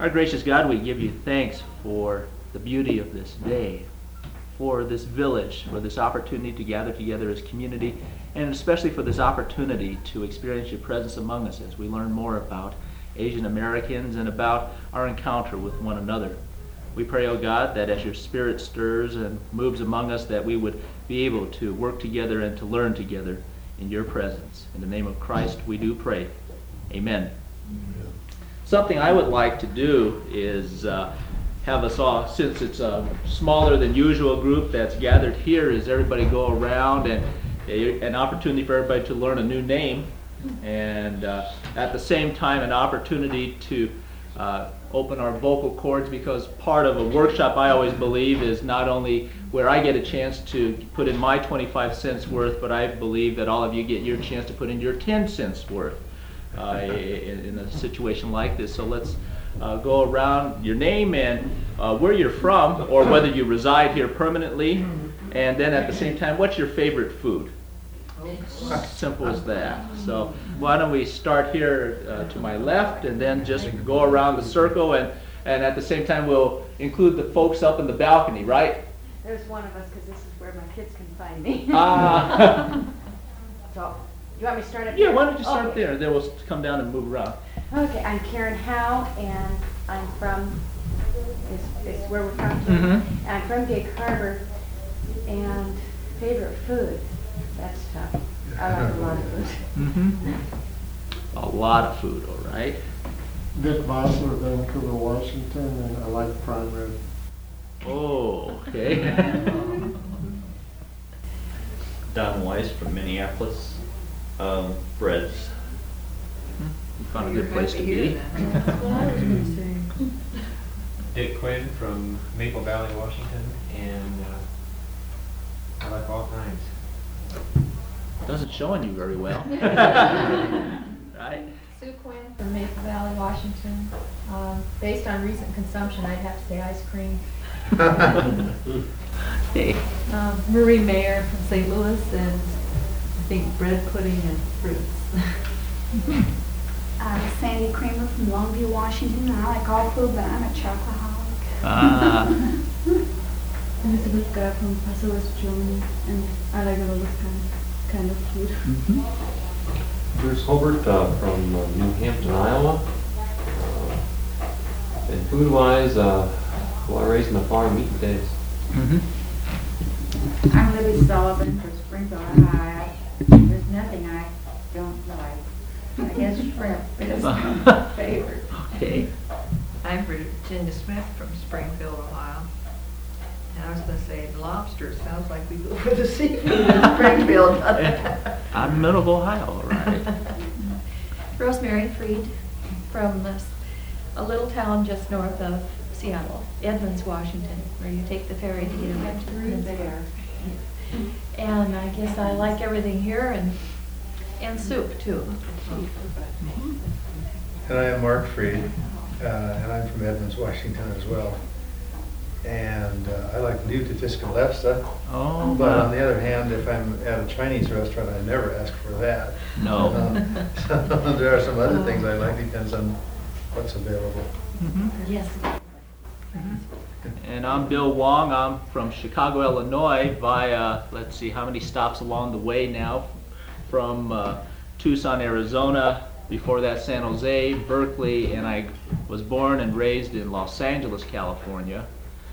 Our gracious God, we give you thanks for the beauty of this day, for this village, for this opportunity to gather together as community, and especially for this opportunity to experience your presence among us as we learn more about Asian Americans and about our encounter with one another. We pray, O God, that as your Spirit stirs and moves among us, that we would be able to work together and to learn together in your presence. In the name of Christ, we do pray. Amen. Something I would like to do is have us all, since it's a smaller than usual group that's gathered here, is everybody go around and an opportunity for everybody to learn a new name, and at the same time an opportunity to open our vocal cords, because part of a workshop, I always believe, is not only where I get a chance to put in my 25 cents worth, but I believe that all of you get your chance to put in your 10 cents worth in a situation like this. So let's go around your name and where you're from, or whether you reside here permanently, and then at the same time, what's your favorite food? Simple as that. So why don't we start here to my left, and then just go around the circle, and at the same time we'll include the folks up in the balcony, right? There's one of us, because this is where my kids can find me. So, you want me to start up Yeah, here? why don't you start Okay. there, then we'll come down and move around. Okay, I'm Karen Howe, and I'm from, this is where we're from. Mhm. I'm from Gig Harbor, and favorite food, that's tough. I like a lot of food. Mm-hmm. A lot of food, all right. Dick Vossler, Vancouver, Washington, and I like prime rib. Oh, okay. Don Weiss from Minneapolis. Breads. You found a good place to be. Dick Quinn from Maple Valley, Washington, and I like all kinds. Doesn't show on you very well. Right? Sue Quinn from Maple Valley, Washington. Based on recent consumption, I'd have to say ice cream. Hey. Marie Mayer from St. Louis, and I think bread pudding and fruits. Sandy Kramer from Longview, Washington. I like all food, but I'm a chocoholic. Ah. Elizabeth Guy from Paso West, Germany, and I like all this kind of food. Bruce Hobart from New Hampton, Iowa. And food-wise, well, I raised on the farm meat and potatoes. Mm-hmm. I'm Libby Sullivan from Springfield, Ohio. There's nothing I don't like. I guess shrimp is my favorite. Okay. I'm Virginia Smith from Springfield, Ohio. And I was going to say lobster. Sounds like we go for the seafood in Springfield. I'm middle of Ohio, all right. Rosemary Freed from a little town just north of Seattle, Edmonds, Washington, where you take the ferry to get into there. And I guess I like everything here, and soup too. And I am Mark Freed, and I'm from Edmonds, Washington as well. And I like Liuta Tiskalefsa. Oh, But on the other hand, if I'm at a Chinese restaurant, I never ask for that. No. So there are some other things I like, depends on what's available. Mm-hmm. Yes. And I'm Bill Wong. I'm from Chicago, Illinois, via, let's see, how many stops along the way now? From Tucson, Arizona, before that San Jose, Berkeley, and I was born and raised in Los Angeles, California.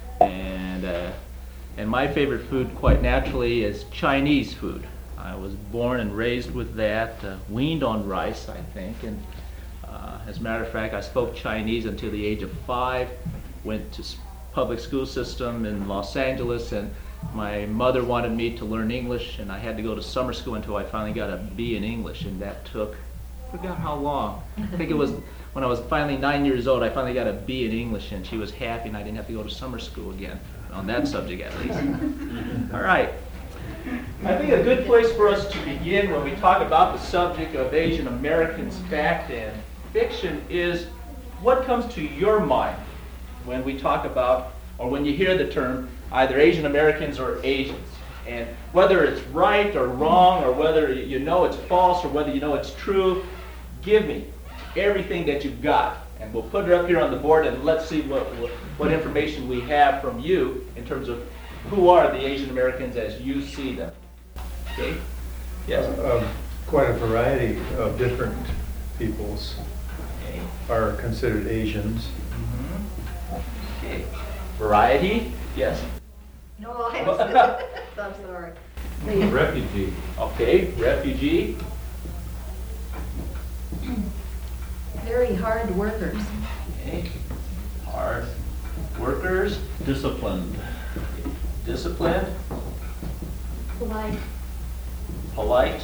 And my favorite food, quite naturally, is Chinese food. I was born and raised with that, weaned on rice, I think. And as a matter of fact, I spoke Chinese until the age of 5. Went to public school system in Los Angeles, and my mother wanted me to learn English, and I had to go to summer school until I finally got a B in English, and that took, I forgot how long. I think it was when I was finally 9 years old, I finally got a B in English, and she was happy, and I didn't have to go to summer school again, on that subject at least. All right. I think a good place for us to begin when we talk about the subject of Asian Americans, fact and fiction, is what comes to your mind when we talk about, or when you hear the term, either Asian Americans or Asians. And whether it's right or wrong, or whether you know it's false, or whether you know it's true, give me everything that you've got, And we'll put her up here on the board, and let's see what information we have from you in terms of who are the Asian Americans as you see them. Okay? Yes? Quite a variety of different peoples Okay. are considered Asians. Okay. Variety? Yes? No, I'm sorry. Refugee. Okay. Refugee? Very hard workers. Okay. Hard workers? Disciplined. Disciplined? Polite. Polite?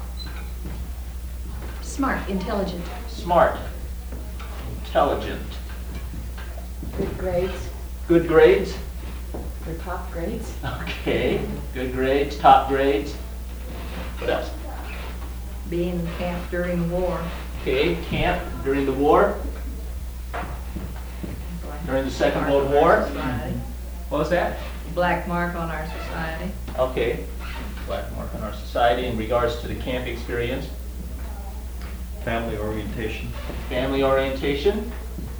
Smart, intelligent. Smart? Intelligent? Good grades. Good grades? Or top grades. Okay. Good grades, top grades. What else? Being in camp during war. Okay, camp during the war, during the Second World War. What was that? Black mark on our society. Okay, black mark on our society in regards to the camp experience. Family orientation. Family orientation.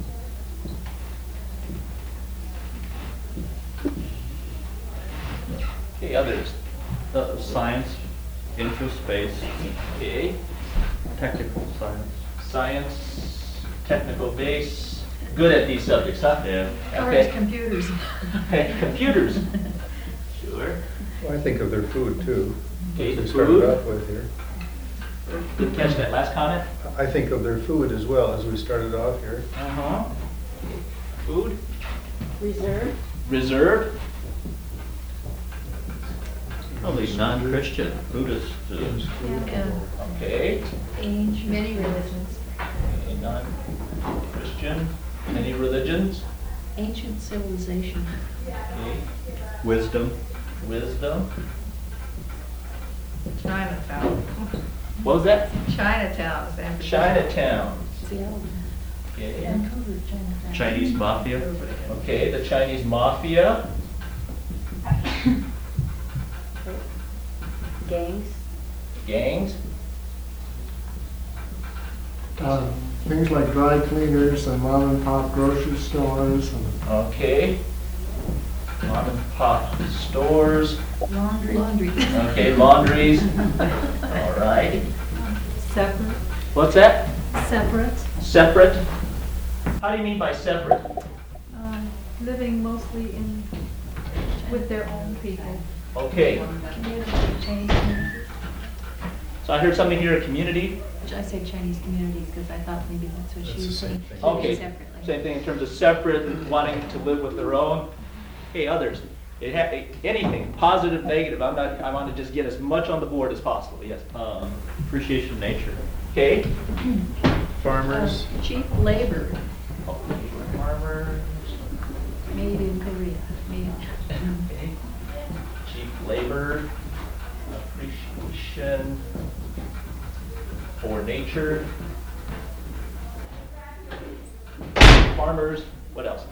Okay, others. Science, interest-based, Okay, technical science. science, technical base. Good at these subjects, huh? Yeah. Or as Okay. computers. Okay, computers. Sure. Well, I think of their food too. Okay, the We started food. off with here. Didn't catch that last comment. I think of their food as well as we started off here. Uh-huh. Food. Reserve. Reserve. Probably non-Christian, Buddhist. Yeah. Okay. Age, many religions. Okay, non-Christian. Many religions. Ancient civilization. Okay. Wisdom. Wisdom. Chinatown. What was that? Chinatown, San Francisco. Chinatown. Seattle. Okay. Vancouver, Chinatown. Chinese mafia. Okay, the Chinese mafia. Gangs. Gangs. Things like dry cleaners and mom and pop grocery stores and Okay. Mom and pop stores. Laundry. Okay, laundries. All right. Separate. What's that? Separate. Separate. How do you mean by separate? Living mostly with their own people. Okay. Community, Chinese communities. So I heard something here, a community. Which I say Chinese communities because I thought maybe that's what she That's was the same saying. thing. Okay. Separately. Same thing in terms of separate, wanting to live with their own. Hey, others. Anything, positive, negative. I want to just get as much on the board as possible. Yes. Appreciation of nature. Okay. Farmers, Cheap labor Farmers. made in Korea. Okay. Cheap labor, appreciation for nature. Farmers, what else?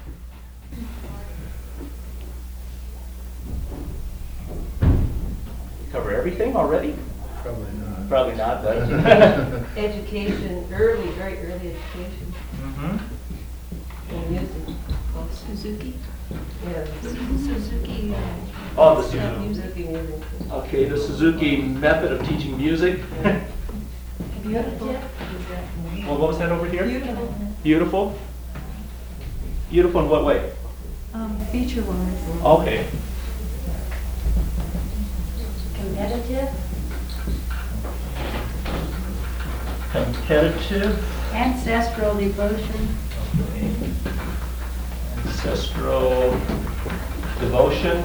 Cover everything already? probably not. Probably not, but. Education, very early education. Mhm. And music. Suzuki. Yeah. Suzuki. Oh, the Stuff, Suzuki. Music and music. Okay, the Suzuki method of teaching music. Have you had it yet? Well, what was that over here? Beautiful. Beautiful? Beautiful in what way? Feature wise. Okay. Competitive. Competitive. Ancestral devotion. Ancestral devotion.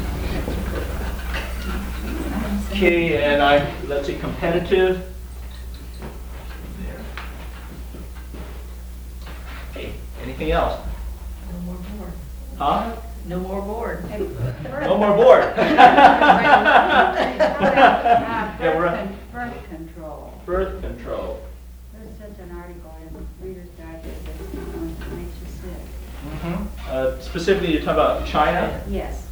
Okay, and let's see, competitive. There. Okay, anything else? No more board. Huh? No more board. No more board. Yeah, we're Birth birth control. birth control. There's such an article in Reader's Digest that makes you sick. Specifically, you're talking about China? Yes.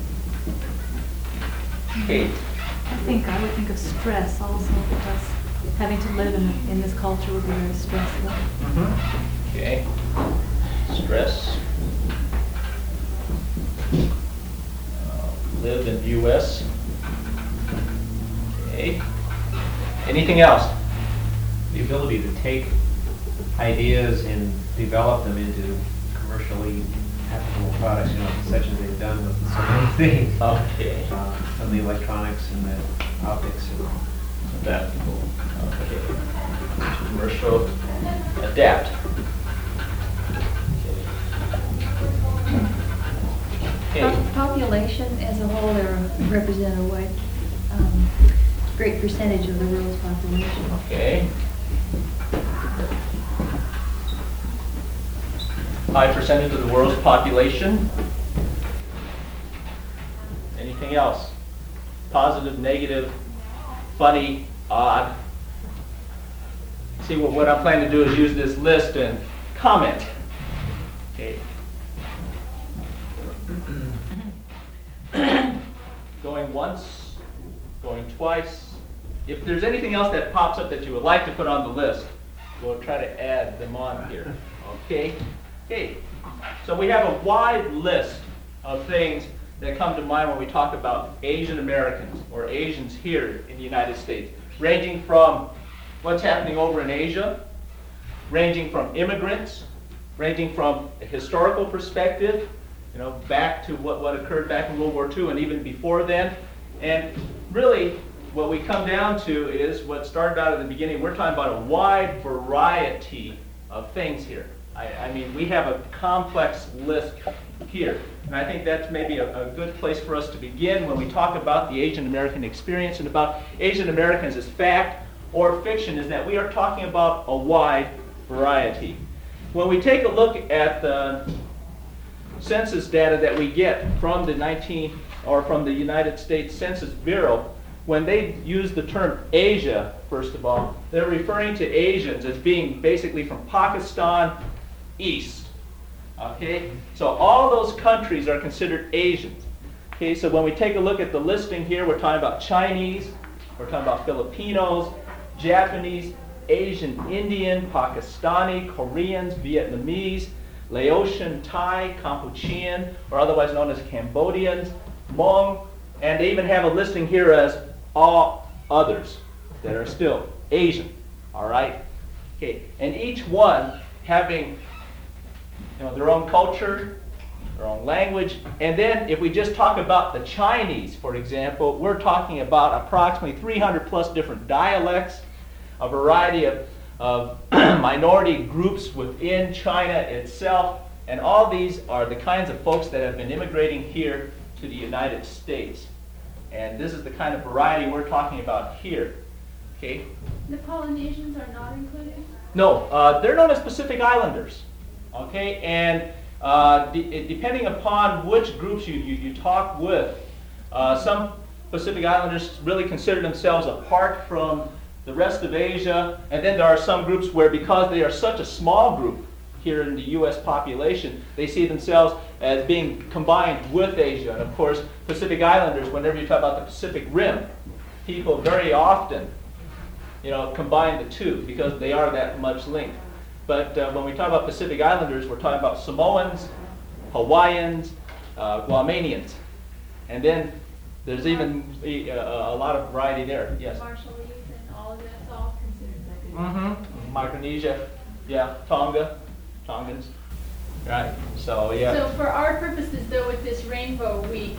Okay. I think I would think of stress also because having to live in this culture would be very stressful. Okay. Stress. Live in the U.S. Okay. Anything else? The ability to take ideas and develop them into commercially applicable products, such as they've done with so many things. Okay. Some of the electronics and the optics and Adaptable. Okay. Commercial. Adapt. Okay. Population as a whole, they represent a wide, great percentage of the world's population. Okay. High percentage of the world's population. Anything else? Positive, negative, funny, odd. See, what I'm planning to do is use this list and comment. Okay. Going once, going twice. If there's anything else that pops up that you would like to put on the list, we'll try to add them on here. Okay? Okay. So we have a wide list of things that come to mind when we talk about Asian Americans or Asians here in the United States, ranging from what's happening over in Asia, ranging from immigrants, ranging from a historical perspective, back to what occurred back in World War II and even before then. And really, what we come down to is what started out at the beginning. We're talking about a wide variety of things here. I mean, we have a complex list here. And I think that's maybe a good place for us to begin when we talk about the Asian American experience and about Asian Americans as fact or fiction, is that we are talking about a wide variety. When we take a look at the census data that we get from the United States Census Bureau, when they use the term Asia, first of all, they're referring to Asians as being basically from Pakistan east. Okay? So all those countries are considered Asians. Okay, so when we take a look at the listing here, we're talking about Chinese, we're talking about Filipinos, Japanese, Asian Indian, Pakistani, Koreans, Vietnamese, Laotian, Thai, Kampuchean, or otherwise known as Cambodians, Hmong, and they even have a listing here as all others that are still Asian. All right? Okay, and each one having their own culture, their own language, and then if we just talk about the Chinese, for example, we're talking about approximately 300 plus different dialects, a variety of minority groups within China itself, and all these are the kinds of folks that have been immigrating here to the United States. And this is the kind of variety we're talking about here. Okay? The Polynesians are not included? No, they're known as Pacific Islanders. Okay, and depending upon which groups you talk with, some Pacific Islanders really consider themselves apart from the rest of Asia, and then there are some groups where, because they are such a small group here in the U.S. population, they see themselves as being combined with Asia. And of course, Pacific Islanders, whenever you talk about the Pacific Rim, people very often combine the two because they are that much linked. But when we talk about Pacific Islanders, we're talking about Samoans, Hawaiians, Guamanians. And then there's even a lot of variety there. Yes? Marshallese and all of that's all considered like Mm-hmm. Micronesia, yeah, Tongans. Right, so yeah. So for our purposes though, with this Rainbow Week,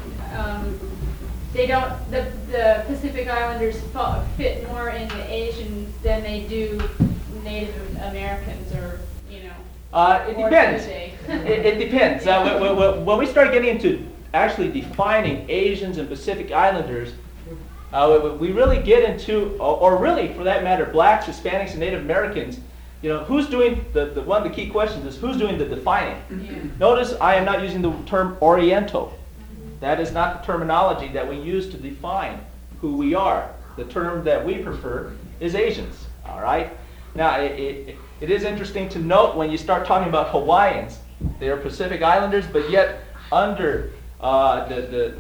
they don't, the Pacific Islanders fit more in the Asians than they do Native Americans, or it depends. It depends. When we start getting into actually defining Asians and Pacific Islanders, we really get into, or really for that matter, blacks, Hispanics, and Native Americans. Who's doing one of the key questions is who's doing the defining. Yeah. Notice I am not using the term Oriental. That is not the terminology that we use to define who we are. The term that we prefer is Asians. All right. Now it is interesting to note when you start talking about Hawaiians, they are Pacific Islanders, but yet under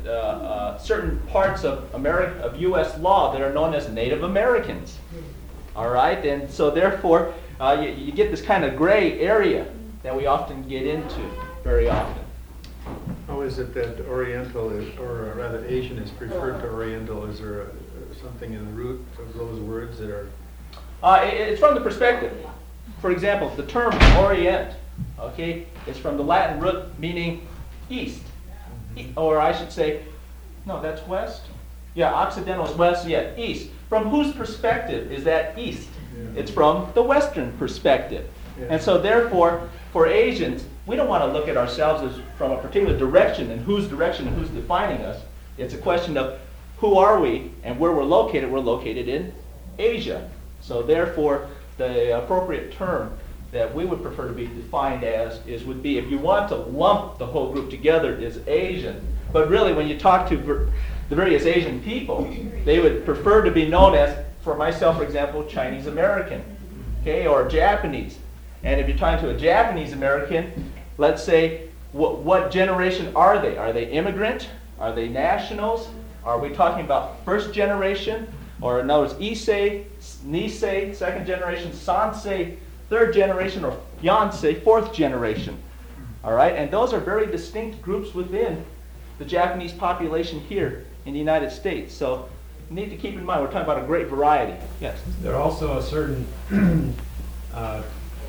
certain parts of U.S. law that are known as Native Americans. All right, and so therefore you get this kind of gray area that we often get into very often. How is it that Oriental is, or rather Asian is preferred to Oriental? Is there something in the root of those words that are? It's from the perspective. For example, the term Orient, okay, is from the Latin root meaning east. Or I should say, no, that's west? Yeah, Occidental is west, yeah, east. From whose perspective is that east? Yeah. It's from the Western perspective. Yeah. And so therefore, for Asians, we don't want to look at ourselves as from a particular direction and who's defining us. It's a question of who are we and where we're located. We're located in Asia. So therefore, the appropriate term that we would prefer to be defined as would be, if you want to lump the whole group together, is Asian. But really, when you talk to the various Asian people, they would prefer to be known as, for myself, for example, Chinese American, okay, or Japanese. And if you're talking to a Japanese American, let's say, what generation are they? Are they immigrant? Are they nationals? Are we talking about first generation? Or in other words, Issei, Nisei, second generation, Sansei, third generation, or Yonsei, fourth generation. All right, and those are very distinct groups within the Japanese population here in the United States. So you need to keep in mind, we're talking about a great variety. Yes? There are also a certain, I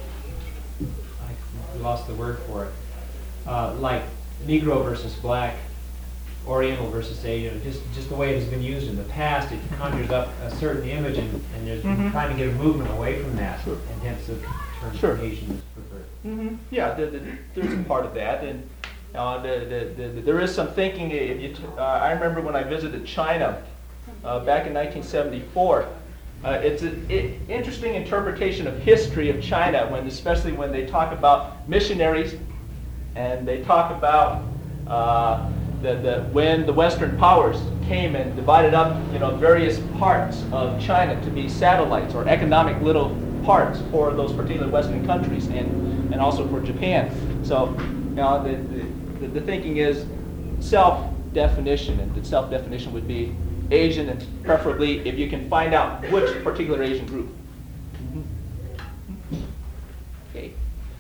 lost the word for it, like Negro versus Black, Oriental versus Asian, just the way it has been used in the past, it conjures up a certain image, and there's been trying to get a movement away from that, Sure. and hence the term Sure. Asian is preferred. Yeah, there's a part of that, and there is some thinking. If you I remember when I visited China back in 1974. It's an interesting interpretation of history of China, especially when they talk about missionaries, and they talk about when the Western powers came and divided up, various parts of China to be satellites or economic little parts for those particular Western countries, and also for Japan. So, the thinking is self-definition, and the self-definition would be Asian, and preferably if you can find out which particular Asian group. Okay.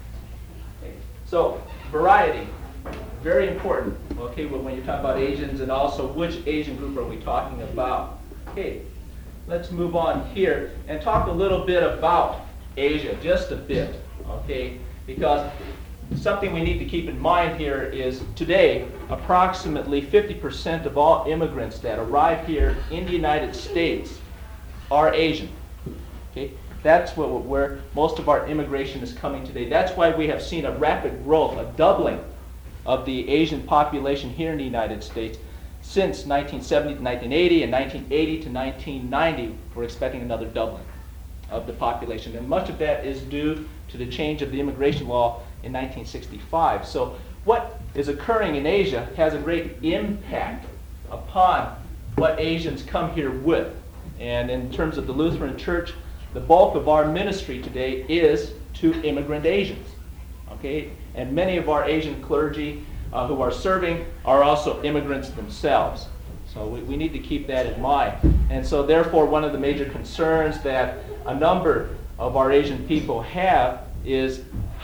So, variety. Very important, okay, when you talk about Asians, and also which Asian group are we talking about. Okay, let's move on here and talk a little bit about Asia, just a bit, okay, because something we need to keep in mind here is today, approximately 50% of all immigrants that arrive here in the United States are Asian, okay. That's where most of our immigration is coming today. That's why we have seen a rapid growth, a doubling of the Asian population here in the United States since 1970 to 1980, and 1980 to 1990, we're expecting another doubling of the population. And much of that is due to the change of the immigration law in 1965. So what is occurring in Asia has a great impact upon what Asians come here with. And in terms of the Lutheran Church, the bulk of our ministry today is to immigrant Asians. Okay? And many of our Asian clergy who are serving are also immigrants themselves. So we need to keep that in mind. And so therefore, one of the major concerns that a number of our Asian people have is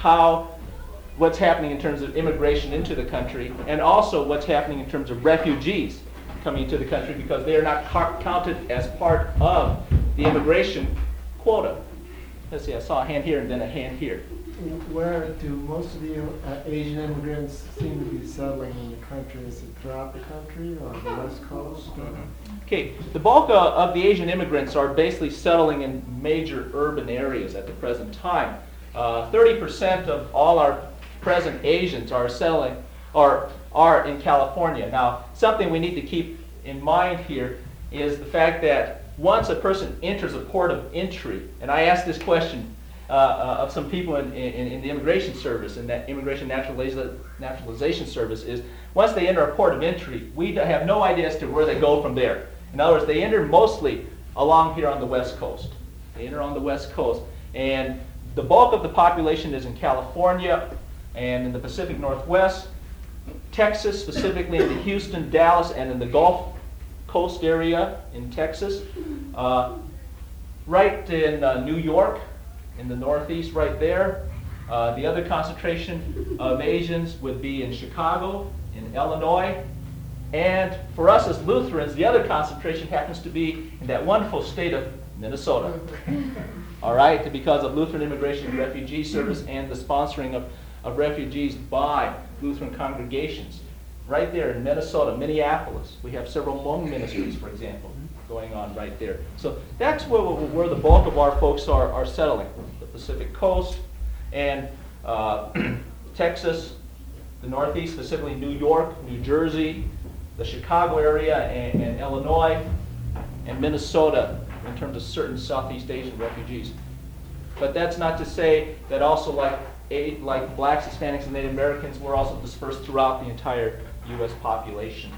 what's happening in terms of immigration into the country, and also what's happening in terms of refugees coming into the country, because they are not counted as part of the immigration quota. Let's see, I saw a hand here and then a hand here. Where do most of the Asian immigrants seem to be settling in the country? Is it throughout the country or the West Coast? Okay, the bulk of the Asian immigrants are basically settling in major urban areas at the present time. 30% of all our present Asians are settling or are in California. Now, something we need to keep in mind here is the fact that once a person enters a port of entry, and I asked this question of some people in the immigration service, and that immigration naturalization service, is once they enter a port of entry, we have no idea as to where they go from there. In other words, they enter mostly along here on the West Coast. They enter on the West Coast, and the bulk of the population is in California and in the Pacific Northwest, Texas, specifically in the Houston, Dallas, and in the Gulf Coast area in Texas. right in New York, in the Northeast, right there. The other concentration of Asians would be in Chicago, in Illinois. And for us as Lutherans, the other concentration happens to be in that wonderful state of Minnesota. All right, because of Lutheran Immigration and Refugee Service and the sponsoring of refugees by Lutheran congregations. Right there in Minnesota, Minneapolis, we have several Hmong ministries, for example, going on right there. So that's where the bulk of our folks are settling. The Pacific Coast and Texas, the Northeast, specifically New York, New Jersey, the Chicago area, and Illinois, and Minnesota in terms of certain Southeast Asian refugees. But that's not to say that also like blacks, Hispanics, and Native Americans were also dispersed throughout the entire U.S. population.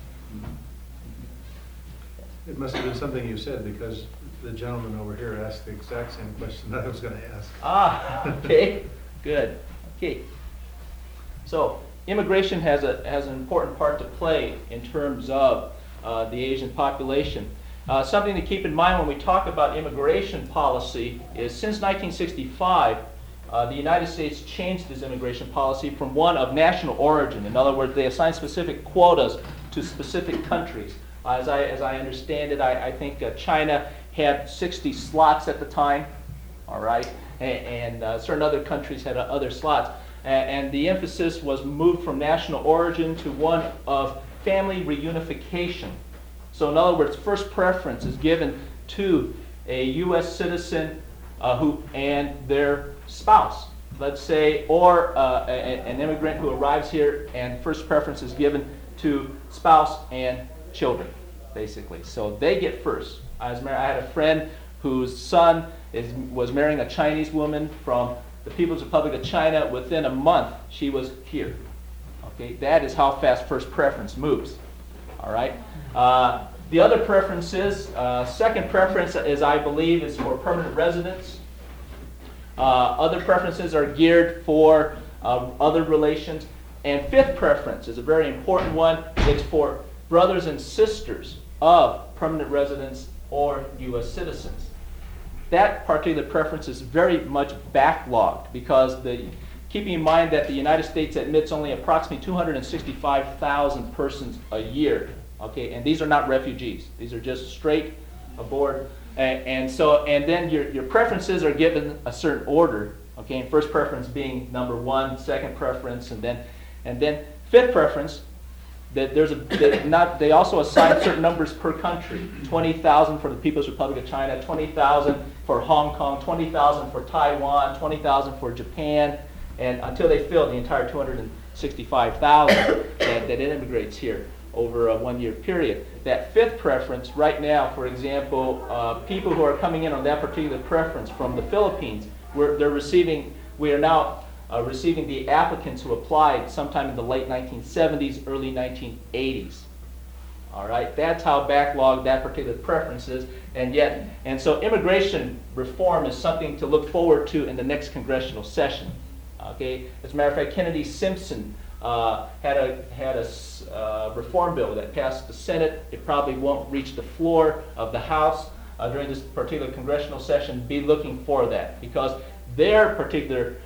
It must have been something you said, because the gentleman over here asked the exact same question that I was going to ask. Okay, good. Okay. So immigration has an important part to play in terms of the Asian population. Something to keep in mind when we talk about immigration policy is since 1965, the United States changed its immigration policy from one of national origin. In other words, they assigned specific quotas to specific countries. As I understand it, I think China had 60 slots at the time, all right, and certain other countries had other slots. And the emphasis was moved from national origin to one of family reunification. So in other words, first preference is given to a U.S. citizen and their spouse, let's say, or an immigrant who arrives here, and first preference is given to spouse and children, basically. So they get first. I had a friend whose son was marrying a Chinese woman from the People's Republic of China. Within a month, she was here. Okay, that is how fast first preference moves. All right. The other preferences, second preference is, I believe, is for permanent residents. Other preferences are geared for other relations. And fifth preference is a very important one. It's for brothers and sisters of permanent residents or U.S. citizens. That particular preference is very much backlogged because keeping in mind that the United States admits only approximately 265,000 persons a year. Okay, and these are not refugees. These are just straight aboard. And then your preferences are given a certain order. Okay, and first preference being number one, second preference, and then fifth preference. They also assign certain numbers per country. 20,000 for the People's Republic of China, 20,000 for Hong Kong, 20,000 for Taiwan, 20,000 for Japan, and until they fill the entire 265,000 that immigrates here over a one-year period. That fifth preference, right now, for example, people who are coming in on that particular preference from the Philippines, we are now receiving the applicants who applied sometime in the late 1970s, early 1980s. All right, that's how backlogged that particular preference is, and so immigration reform is something to look forward to in the next congressional session. Okay, as a matter of fact, Kennedy Simpson had a reform bill that passed the Senate. It probably won't reach the floor of the House during this particular congressional session. Be looking for that, because their particular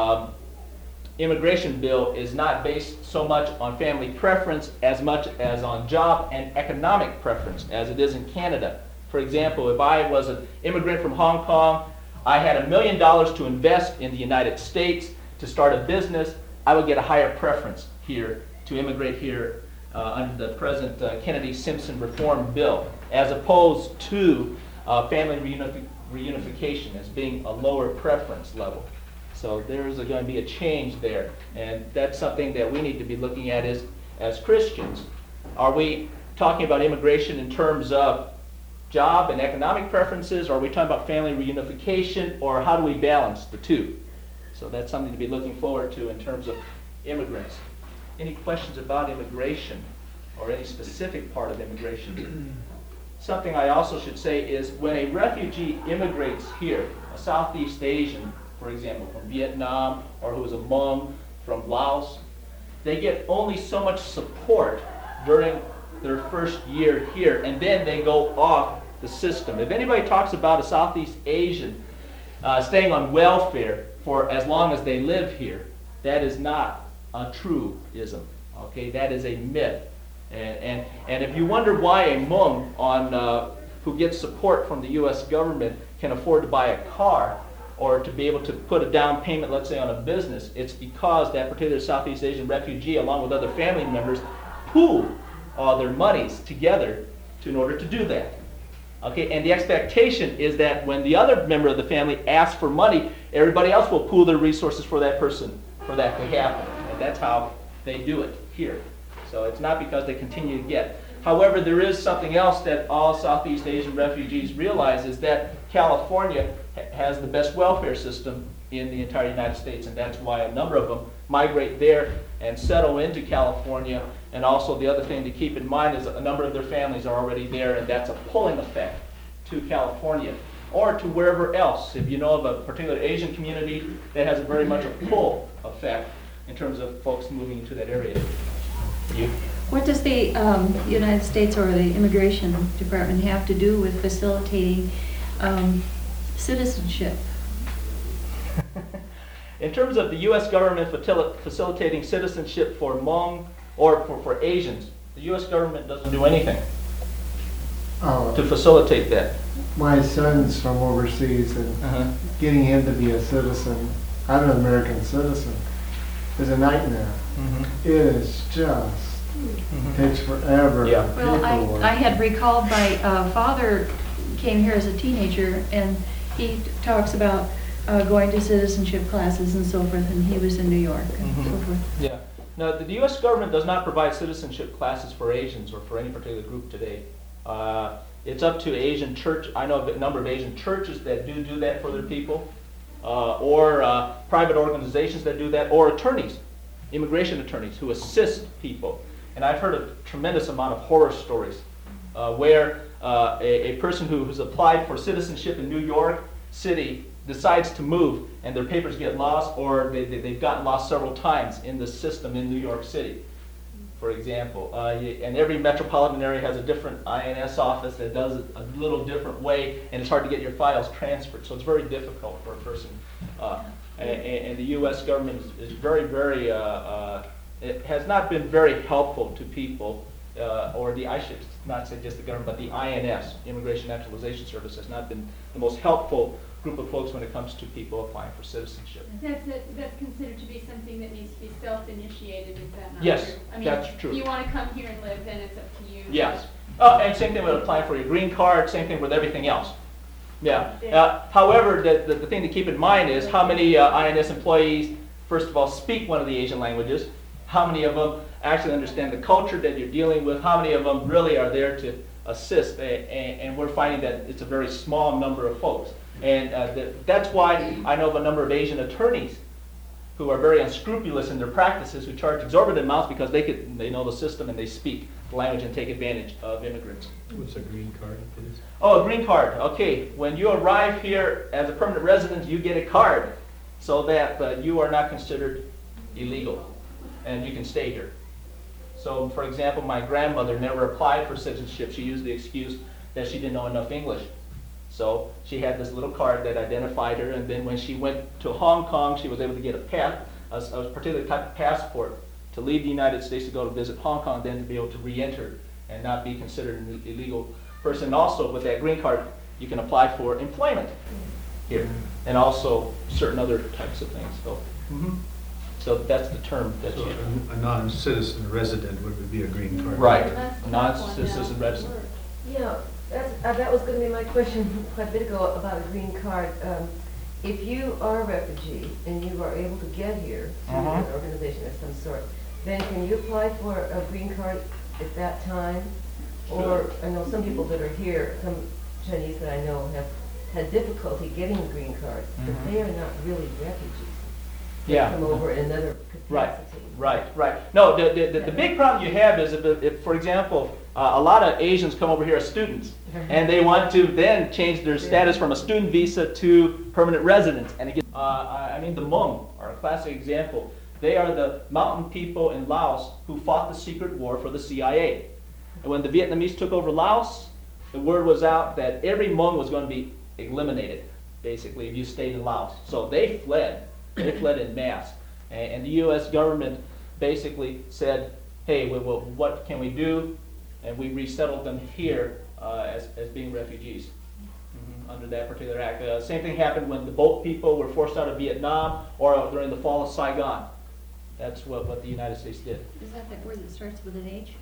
immigration bill is not based so much on family preference as much as on job and economic preference, as it is in Canada. For example, if I was an immigrant from Hong Kong, I had $1 million to invest in the United States to start a business, I would get a higher preference here to immigrate here under the present Kennedy-Simpson reform bill, as opposed to family reunification as being a lower preference level. So there's going to be a change there, and that's something that we need to be looking at as Christians. Are we talking about immigration in terms of job and economic preferences, or are we talking about family reunification, or how do we balance the two? So that's something to be looking forward to in terms of immigrants. Any questions about immigration or any specific part of immigration? Something I also should say is when a refugee immigrates here, a Southeast Asian, for example, from Vietnam, or who is a Hmong from Laos, they get only so much support during their first year here, and then they go off the system. If anybody talks about a Southeast Asian staying on welfare for as long as they live here, that is not a truism. Okay, that is a myth. And if you wonder why a Hmong who gets support from the U.S. government can afford to buy a car or to be able to put a down payment, let's say, on a business, it's because that particular Southeast Asian refugee, along with other family members, pool all their monies together in order to do that. Okay, and the expectation is that when the other member of the family asks for money, everybody else will pool their resources for that person, for that to happen. And that's how they do it here. So it's not because they continue to get. However, there is something else that all Southeast Asian refugees realize, is that California has the best welfare system in the entire United States, and that's why a number of them migrate there and settle into California. And also the other thing to keep in mind is a number of their families are already there, and that's a pulling effect to California or to wherever else. If you know of a particular Asian community, that has very much a pull effect in terms of folks moving into that area. You? What does the United States or the Immigration Department have to do with facilitating citizenship? In terms of the U.S. government facilitating citizenship for Hmong or for Asians, the U.S. government doesn't do anything to facilitate that. My son's from overseas, and getting him to be a citizen, I'm an American citizen, is a nightmare. It is just, takes forever. Yeah. Well, I had recalled my father came here as a teenager, and he talks about going to citizenship classes and so forth, and he was in New York and so forth. Yeah. Now, the U.S. government does not provide citizenship classes for Asians or for any particular group today. It's up to Asian church. I know of a number of Asian churches that do that for their people, or private organizations that do that, or attorneys, immigration attorneys who assist people. And I've heard a tremendous amount of horror stories where a person who's applied for citizenship in New York City decides to move, and their papers get lost, or they've gotten lost several times in the system in New York City, for example. And every metropolitan area has a different INS office that does it a little different way, and it's hard to get your files transferred. So it's very difficult for a person. And the U.S. government is very, very, it has not been very helpful to people, I should not say just the government, but the INS, Immigration Naturalization Service, has not been the most helpful group of folks when it comes to people applying for citizenship. That's considered to be something that needs to be self-initiated, is that not Yes, true? I mean, that's true. if you want to come here and live, then it's up to you. Yes. And same thing with applying for your green card, same thing with everything else. Yeah. However, the thing to keep in mind is how many INS employees, first of all, speak one of the Asian languages, how many of them actually understand the culture that you're dealing with, how many of them really are there to assist, and we're finding that it's a very small number of folks. And that's why I know of a number of Asian attorneys who are very unscrupulous in their practices, who charge exorbitant amounts because they know the system and they speak the language and take advantage of immigrants. What's a green card, please? Oh, a green card. Okay, when you arrive here as a permanent resident, you get a card so that you are not considered illegal and you can stay here. So, for example, my grandmother never applied for citizenship. She used the excuse that she didn't know enough English. So she had this little card that identified her, and then when she went to Hong Kong, she was able to get a particular type of passport to leave the United States to go to visit Hong Kong, then to be able to re-enter and not be considered an illegal person. Also, with that green card, you can apply for employment here, and also certain other types of things. So that's the term that So you... a non-citizen resident would be a green card. Right, That's a non-citizen resident. Yeah, that was going to be my question quite a bit ago about a green card. If you are a refugee and you are able to get here through an organization of some sort, then can you apply for a green card at that time? Or I know some people that are here, some Chinese that I know have had difficulty getting a green card, but they are not really refugees. They come over in another capacity. Right. No, the big problem you have is if for example, a lot of Asians come over here as students, and they want to then change their status from a student visa to permanent residence. And again, the Hmong are a classic example. They are the mountain people in Laos who fought the secret war for the CIA. And when the Vietnamese took over Laos, the word was out that every Hmong was going to be eliminated, basically, if you stayed in Laos. So they fled. They fled in mass. And the U.S. government basically said, hey, well, what can we do? And we resettled them here as being refugees under that particular act. Same thing happened when the boat people were forced out of Vietnam or during the fall of Saigon. That's what the United States did. Is that the word that starts with an H?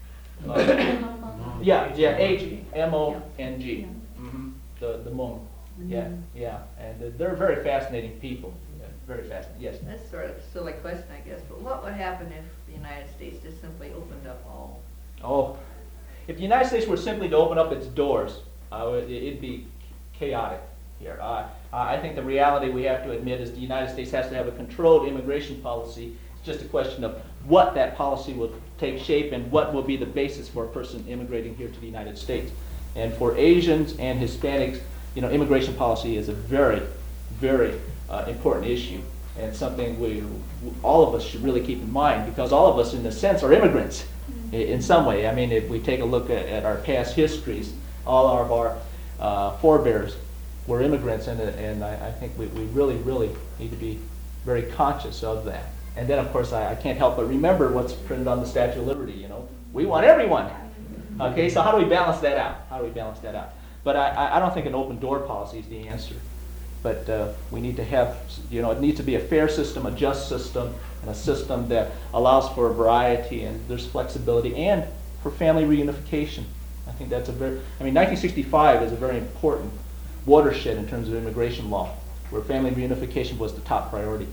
Yeah, H-M-O-N-G. The Hmong. Yeah, and they're very fascinating people. Very fascinating. Yes. That's sort of a silly question, I guess, but what would happen if the United States just simply opened up all? Oh, if the United States were simply to open up its doors, it'd be chaotic here. I think the reality we have to admit is the United States has to have a controlled immigration policy. It's just a question of what that policy will take shape and what will be the basis for a person immigrating here to the United States. And for Asians and Hispanics, immigration policy is a very, very important issue and something all of us should really keep in mind, because all of us, in a sense, are immigrants in some way. I mean, if we take a look at our past histories, all of our forebears were immigrants, and I think we really, really need to be very conscious of that. And then, of course, I can't help but remember what's printed on the Statue of Liberty. We want everyone. Okay, so how do we balance that out? But I don't think an open door policy is the answer. But we need to have, it needs to be a fair system, a just system, and a system that allows for a variety and there's flexibility and for family reunification. I think that's 1965 is a very important watershed in terms of immigration law, where family reunification was the top priority.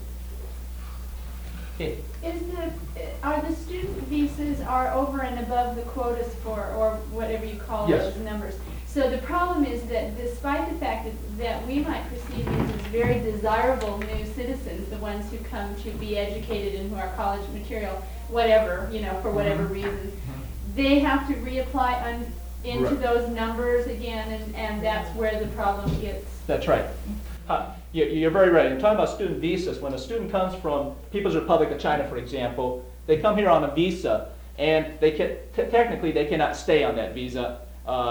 Okay. Are the student visas are over and above the quotas or whatever you call Yes. those numbers? So the problem is that despite the fact that we might perceive these as very desirable new citizens, the ones who come to be educated and who are college material, whatever, for whatever reasons, they have to reapply into Right. those numbers again, and that's where the problem gets. That's right. You're very right. You're talking about student visas. When a student comes from People's Republic of China, for example, they come here on a visa, and technically they cannot stay on that visa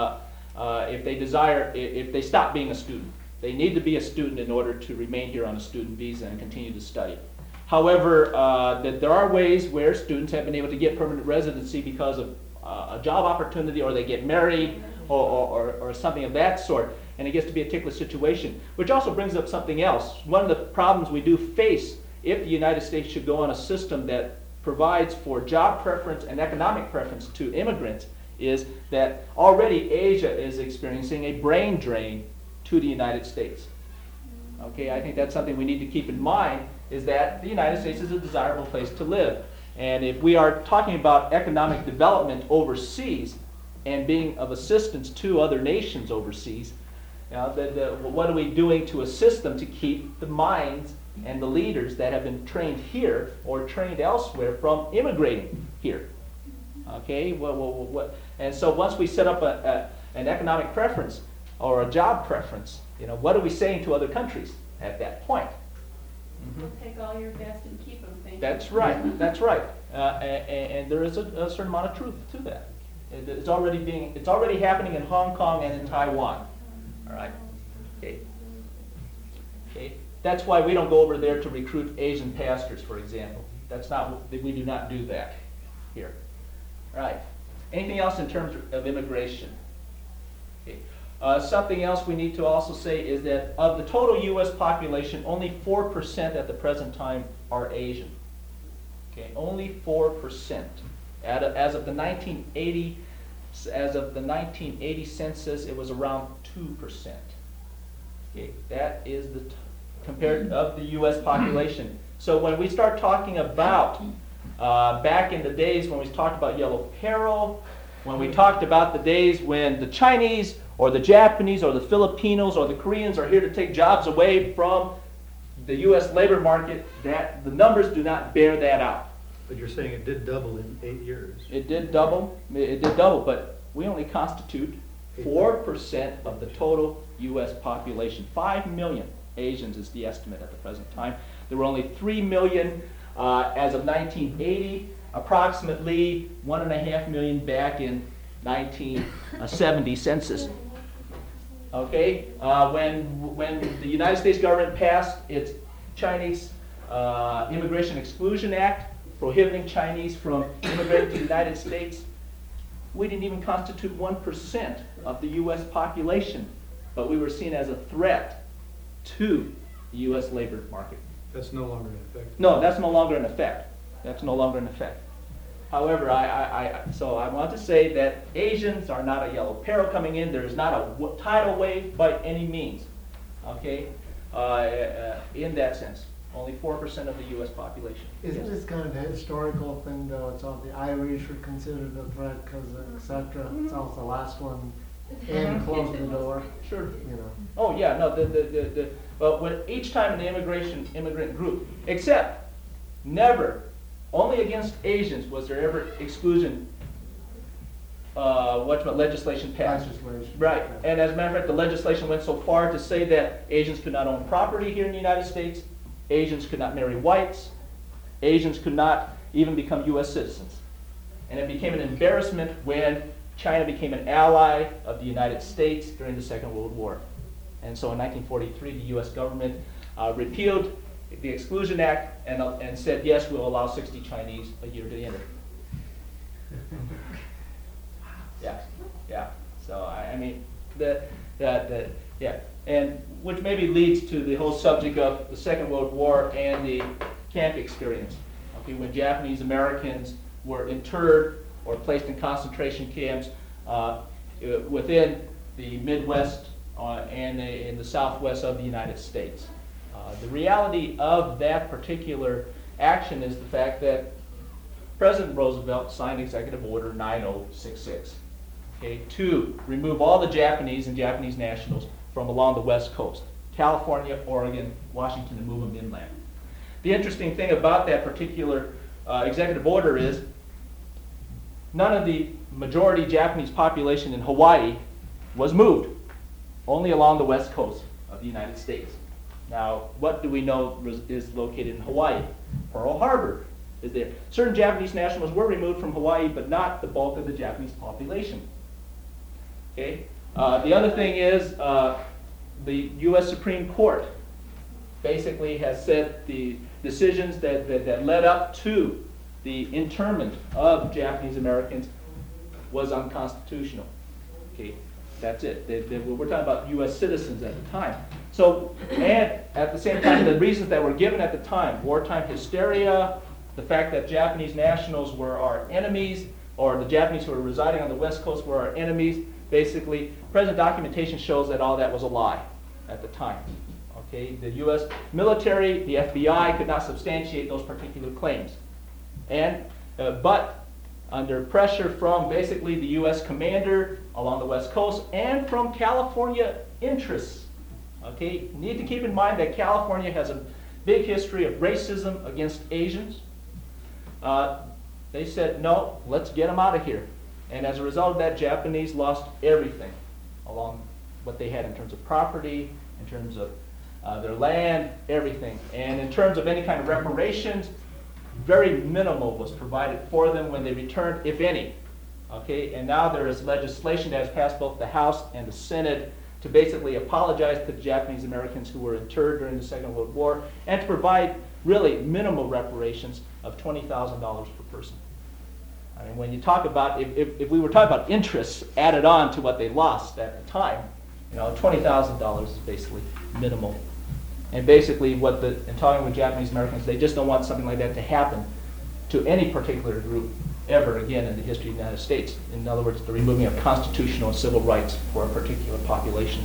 if they stop being a student. They need to be a student in order to remain here on a student visa and continue to study. However, there are ways where students have been able to get permanent residency because of a job opportunity, or they get married, or something of that sort, and it gets to be a ticklish situation, which also brings up something else. One of the problems we do face if the United States should go on a system that provides for job preference and economic preference to immigrants is that already Asia is experiencing a brain drain to the United States. Okay, I think that's something we need to keep in mind, is that the United States is a desirable place to live. And if we are talking about economic development overseas and being of assistance to other nations overseas, what are we doing to assist them to keep the minds and the leaders that have been trained here or trained elsewhere from immigrating here? Okay, and so once we set up an economic preference or a job preference, what are we saying to other countries at that point? We'll take all your best and keep them. Thank you. That's right. That's right. And there is a certain amount of truth to that. It's already happening in Hong Kong and in Taiwan. All right. Okay. Okay. That's why we don't go over there to recruit Asian pastors, for example. We do not do that here. All right. Anything else in terms of immigration? Okay. Something else we need to also say is that of the total U.S. population, only 4% at the present time are Asian. Okay, only 4%. As of the 1980 census, it was around 2%. Okay, that is compared of the U.S. population. So when we start talking about back in the days when we talked about yellow peril, when we talked about the days when the Chinese or the Japanese or the Filipinos or the Koreans are here to take jobs away from the U.S. labor market, that the numbers do not bear that out. But you're saying it did double in 8 years. It did double, but we only constitute 4% of the total U.S. population. 5 million Asians is the estimate at the present time. There were only 3 million as of 1980, approximately 1.5 million back in 1970 census. Okay, when the United States government passed its Chinese Immigration Exclusion Act, prohibiting Chinese from immigrating to the United States, we didn't even constitute 1% of the U.S. population, but we were seen as a threat to the U.S. labor market. That's no longer in effect. No, that's no longer in effect. That's no longer in effect. However, so I want to say that Asians are not a yellow peril coming in. There is not a tidal wave by any means, okay, in that sense. Only 4% of the U.S. population. Isn't Yes. this kind of a historical thing, though? It's all the Irish were considered a threat because, et cetera. It's almost the last one and closed the door. Sure. You know. Oh yeah, no. Well, each time an immigrant group, except never, only against Asians was there ever exclusion. Legislation passed. Legislation. Right, Yeah. and as a matter of fact, the legislation went so far to say that Asians could not own property here in the United States, Asians could not marry whites, Asians could not even become U.S. citizens. And it became an embarrassment when China became an ally of the United States during the Second World War. And so in 1943, the U.S. government repealed the Exclusion Act and said, yes, we'll allow 60 Chinese a year to enter. Yeah. So I mean, yeah, and which maybe leads to the whole subject of the Second World War and the camp experience. Okay, when Japanese Americans were interred or placed in concentration camps within the Midwest and in the Southwest of the United States. The reality of that particular action is the fact that President Roosevelt signed Executive Order 9066, okay, to remove all the Japanese and Japanese nationals from along the West Coast, California, Oregon, Washington, and move them inland. The interesting thing about that particular executive order is none of the majority Japanese population in Hawaii was moved, only along the West Coast of the United States. Now, what do we know is located in Hawaii? Pearl Harbor is there. Certain Japanese nationals were removed from Hawaii, but not the bulk of the Japanese population. Okay. The other thing is the U.S. Supreme Court basically has said the decisions that led up to the internment of Japanese Americans was unconstitutional. Okay. That's it. We're talking about U.S. citizens at the time. So, and at the same time, the reasons that were given at the time, wartime hysteria, the fact that Japanese nationals were our enemies, or the Japanese who were residing on the West Coast were our enemies, basically, present documentation shows that all that was a lie at the time. Okay, the U.S. military, the FBI could not substantiate those particular claims. And, but under pressure from basically the U.S. commander along the West Coast and from California interests. Okay, need to keep in mind that California has a big history of racism against Asians. They said, no, let's get them out of here. And as a result of that, Japanese lost everything along what they had in terms of property, in terms of their land, everything. And in terms of any kind of reparations, very minimal was provided for them when they returned, if any. Okay, and now there is legislation that has passed both the House and the Senate to basically apologize to the Japanese Americans who were interred during the Second World War and to provide really minimal reparations of $20,000 per person. I mean, when you talk about, if we were talking about interests added on to what they lost at the time, $20,000 is basically minimal. And basically in talking with Japanese Americans, they just don't want something like that to happen to any particular group ever again in the history of the United States. In other words, the removing of constitutional and civil rights for a particular population.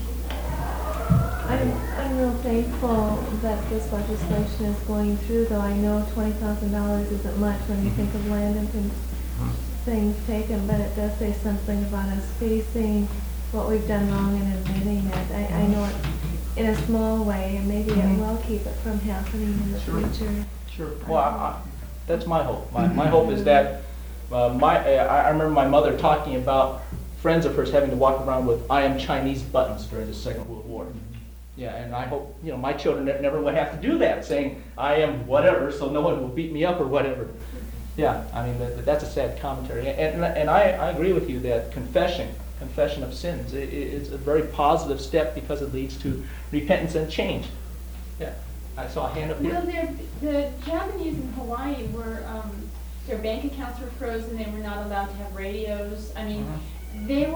I'm real thankful that this legislation is going through, though I know $20,000 isn't much when you think of land and things taken, but it does say something about us facing what we've done wrong and admitting it. I know it in a small way, and maybe it will keep it from happening in the future. Sure. Well, that's my hope. My hope is that I remember my mother talking about friends of hers having to walk around with "I am Chinese" buttons during the Second World War. Yeah, and I hope my children never would have to do that, saying "I am whatever," so no one will beat me up or whatever. Yeah, I mean, that's a sad commentary. And I agree with you that confession of sins, it's a very positive step because it leads to repentance and change. Yeah, I saw a hand up Well, here. the Japanese in Hawaii were, their bank accounts were frozen, they were not allowed to have radios. I mean, they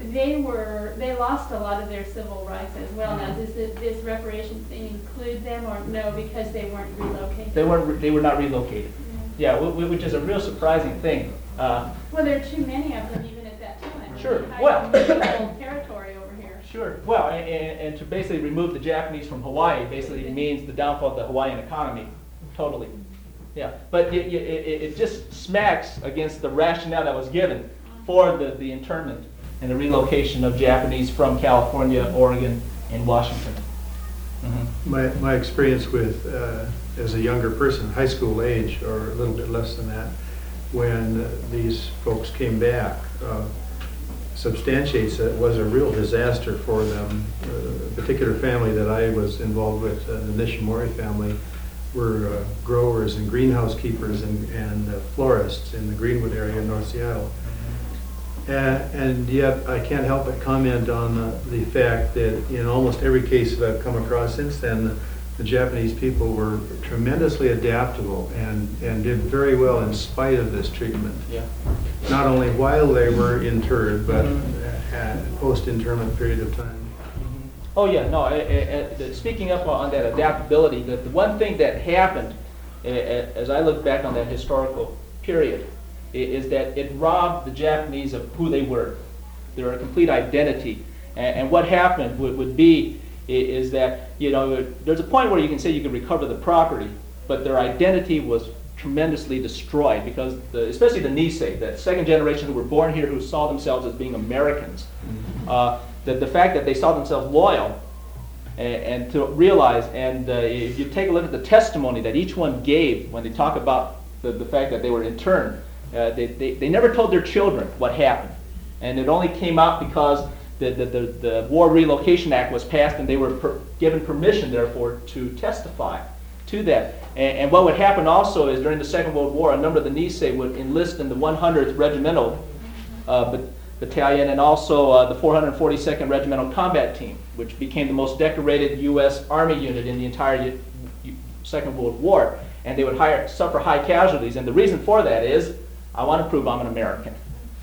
lost a lot of their civil rights as well. Now, does this reparations thing include them or no, because they weren't relocated? They were not relocated. Yeah, which is a real surprising thing. Well, there are too many of them even at that time. Sure. How Well. do you hold territory over here. Sure. Well, and to basically remove the Japanese from Hawaii basically means the downfall of the Hawaiian economy. Totally. Yeah. But it just smacks against the rationale that was given for the internment and the relocation of Japanese from California, Oregon, and Washington. Mm-hmm. My experience with, as a younger person, high school age, or a little bit less than that, when these folks came back, substantiates that it was a real disaster for them. The particular family that I was involved with, the Nishimori family, were growers and greenhouse keepers and florists in the Greenwood area in North Seattle. And yet I can't help but comment on the fact that in almost every case that I've come across since then, the Japanese people were tremendously adaptable and did very well in spite of this treatment. Yeah. Not only while they were interred, but at post-interment period of time. Oh yeah, no. Speaking up on that adaptability, the one thing that happened, as I look back on that historical period, is that it robbed the Japanese of who they were, their complete identity. And what happened would be is that, you know, there's a point where you can say you can recover the property, but their identity was tremendously destroyed because, especially the Nisei, that second generation who were born here who saw themselves as being Americans, that the fact that they saw themselves loyal and to realize, and if you take a look at the testimony that each one gave when they talk about the fact that they were interned, they never told their children what happened. And it only came out because the War Relocation Act was passed and they were given permission, therefore, to testify to that. And what would happen also is during the Second World War, a number of the Nisei would enlist in the 100th Regimental Battalion and also the 442nd Regimental Combat Team, which became the most decorated U.S. Army unit in the entire Second World War. And they would suffer high casualties. And the reason for that is, I want to prove I'm an American.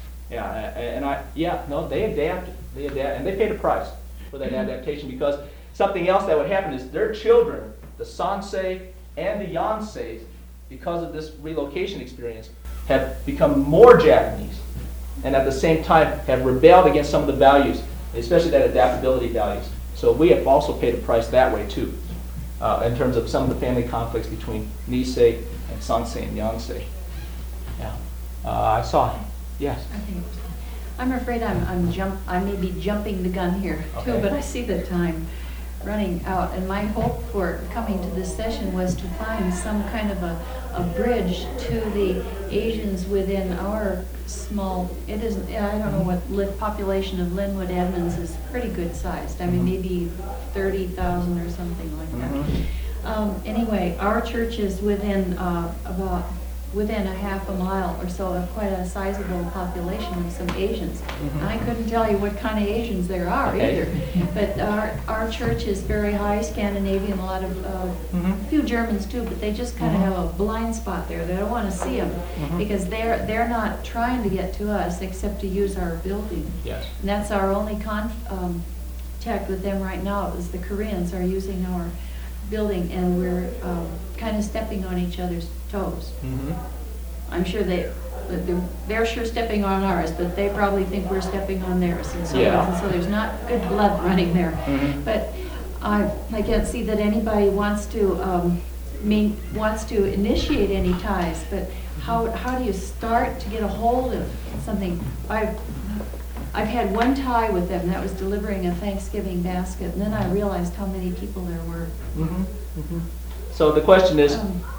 Yeah, they adapted. And they paid a price for that adaptation because something else that would happen is their children, the Sansei and the Yonsei, because of this relocation experience, have become more Japanese and at the same time have rebelled against some of the values, especially that adaptability values. So we have also paid a price that way too, in terms of some of the family conflicts between Nisei and Sansei and Yonsei. Yeah. I saw him. Yes. I'm afraid I may be jumping the gun here too, Okay. but I see the time running out, and my hope for coming to this session was to find some kind of a bridge to the Asians within our small, it isn't, I don't know what population of Linwood Edmonds is pretty good sized. I mean, maybe 30,000 or something like that. Anyway, our church is within within a half a mile or so of quite a sizable population of some Asians. And I couldn't tell you what kind of Asians there are either. But our church is very high Scandinavian, a lot of, a few Germans too, but they just kind of have a blind spot there. They don't want to see them because they're not trying to get to us except to use our building. Yes. And that's our only contact with them right now, is the Koreans are using our building, and we're kind of stepping on each other's toes. I'm sure they're sure stepping on ours, but they probably think we're stepping on theirs, and so and so there's not good blood running there. But I can't see that anybody wants to initiate any ties. But how do you start to get a hold of something? I've had one tie with them, that was delivering a Thanksgiving basket, and then I realized how many people there were. So the question is,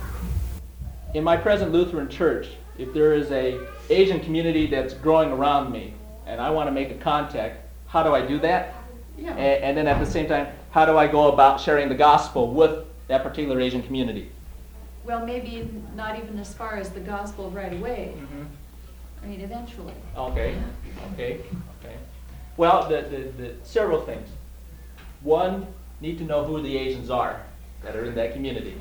in my present Lutheran church, if there is a Asian community that's growing around me, and I want to make a contact, how do I do that? Yeah. And then at the same time, how do I go about sharing the gospel with that particular Asian community? Well, maybe not even as far as the gospel right away. Mhm. I mean, eventually. Okay. Well, the several things. One, need to know who the Asians are that are in that community.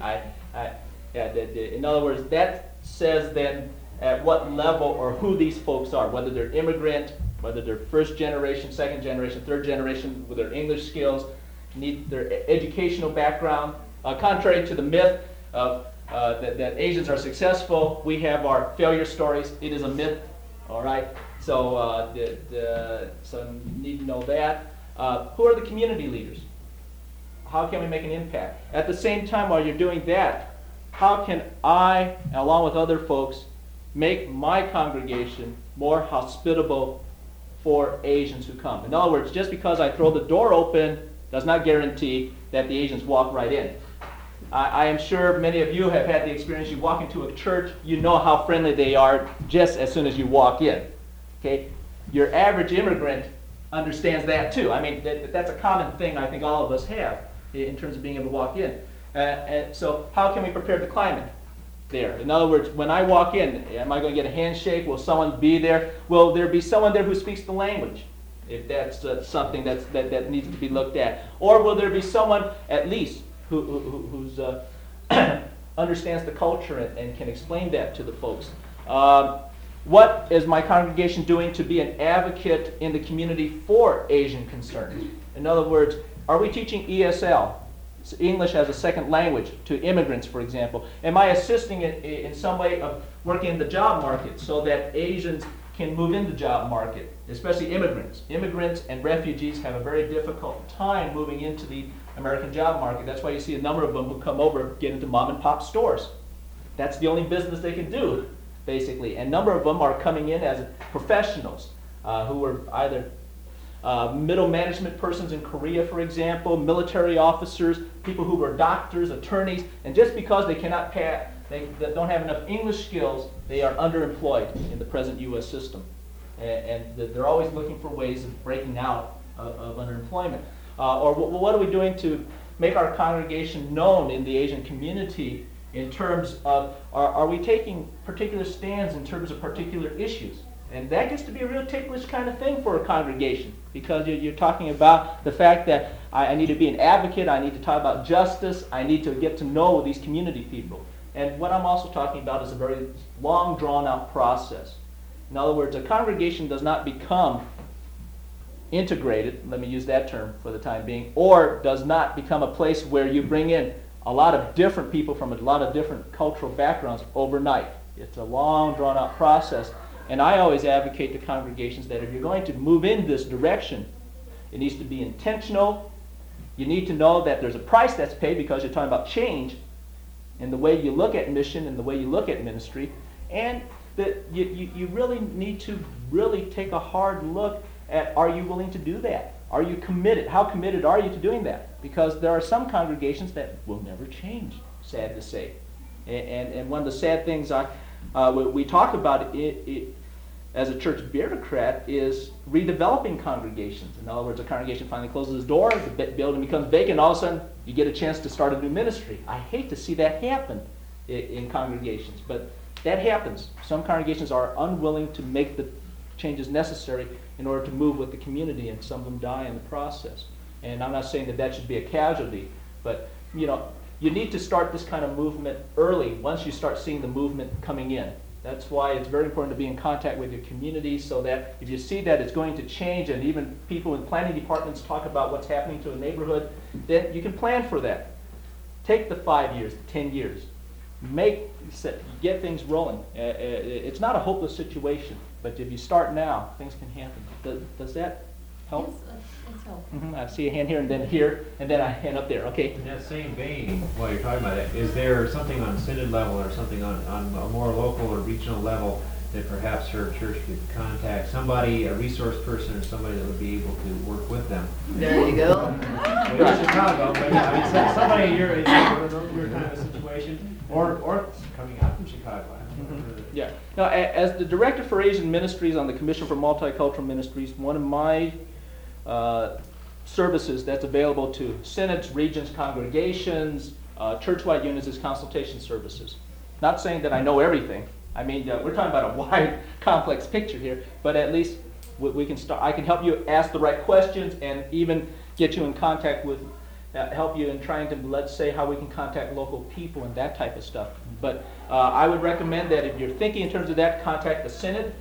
In other words, that says then at what level or who these folks are, whether they're immigrant, whether they're first generation, second generation, third generation, with their English skills, need their educational background. Contrary to the myth of that Asians are successful, we have our failure stories. It is a myth, all right? So, so need to know that. Who are the community leaders? How can we make an impact? At the same time, while you're doing that, how can I, along with other folks, make my congregation more hospitable for Asians who come? In other words, just because I throw the door open does not guarantee that the Asians walk right in. I am sure many of you have had the experience. You walk into a church, you know how friendly they are just as soon as you walk in. Okay, your average immigrant understands that too. I mean, that's a common thing I think all of us have in terms of being able to walk in. And so how can we prepare the climate there? In other words, when I walk in, am I going to get a handshake? Will someone be there? Will there be someone there who speaks the language? If that's something that needs to be looked at. Or will there be someone at least who's understands the culture and can explain that to the folks? What is my congregation doing to be an advocate in the community for Asian concerns? In other words, are we teaching ESL, English as a second language, to immigrants, for example? Am I assisting in some way of working in the job market so that Asians can move into the job market, especially immigrants? Immigrants and refugees have a very difficult time moving into the American job market. That's why you see a number of them who come over get into mom and pop stores. That's the only business they can do, basically. And a number of them are coming in as professionals who are either middle management persons in Korea, for example, military officers, people who were doctors, attorneys, and just because they cannot pass, they don't have enough English skills, they are underemployed in the present U.S. system. And they're always looking for ways of breaking out of underemployment. Or what are we doing to make our congregation known in the Asian community in terms of, are we taking particular stands in terms of particular issues? And that gets to be a real ticklish kind of thing for a congregation, because you're talking about the fact that I need to be an advocate, I need to talk about justice, I need to get to know these community people. And what I'm also talking about is a very long, drawn-out process. In other words, a congregation does not become integrated, let me use that term for the time being, or does not become a place where you bring in a lot of different people from a lot of different cultural backgrounds overnight. It's a long, drawn-out process. And I always advocate to congregations that if you're going to move in this direction, it needs to be intentional. You need to know that there's a price that's paid because you're talking about change in the way you look at mission and the way you look at ministry. And that you really need to really take a hard look at, are you willing to do that? Are you committed? How committed are you to doing that? Because there are some congregations that will never change, sad to say. And one of the sad things we talk about it as a church bureaucrat is redeveloping congregations. In other words, a congregation finally closes its door, the building becomes vacant, all of a sudden you get a chance to start a new ministry. I hate to see that happen in congregations, but that happens. Some congregations are unwilling to make the changes necessary in order to move with the community, and some of them die in the process. And I'm not saying that that should be a casualty, but you need to start this kind of movement early once you start seeing the movement coming in. That's why it's very important to be in contact with your community, so that if you see that it's going to change, and even people in planning departments talk about what's happening to a neighborhood, then you can plan for that. Take the 5 years, the 10 years. Get things rolling. It's not a hopeless situation, but if you start now, things can happen. Does that help? Yes, it's helpful. I see a hand here, and then a hand up there. Okay. In that same vein, while you're talking about it, is there something on synod level or something on a more local or regional level that perhaps her church could contact somebody, a resource person, or somebody that would be able to work with them? There you go. Well, you're Chicago, but I mean, somebody in your kind of a situation, or coming out from Chicago. Yeah. Now, as the Director for Asian Ministries on the Commission for Multicultural Ministries, one of my services that's available to synods, regions, congregations, church-wide units as consultation services. Not saying that I know everything. I mean, we're talking about a wide, complex picture here, but at least we can start. I can help you ask the right questions and even get you in contact with, help you in trying to, let's say, how we can contact local people and that type of stuff. But I would recommend that if you're thinking in terms of that, contact the Synod,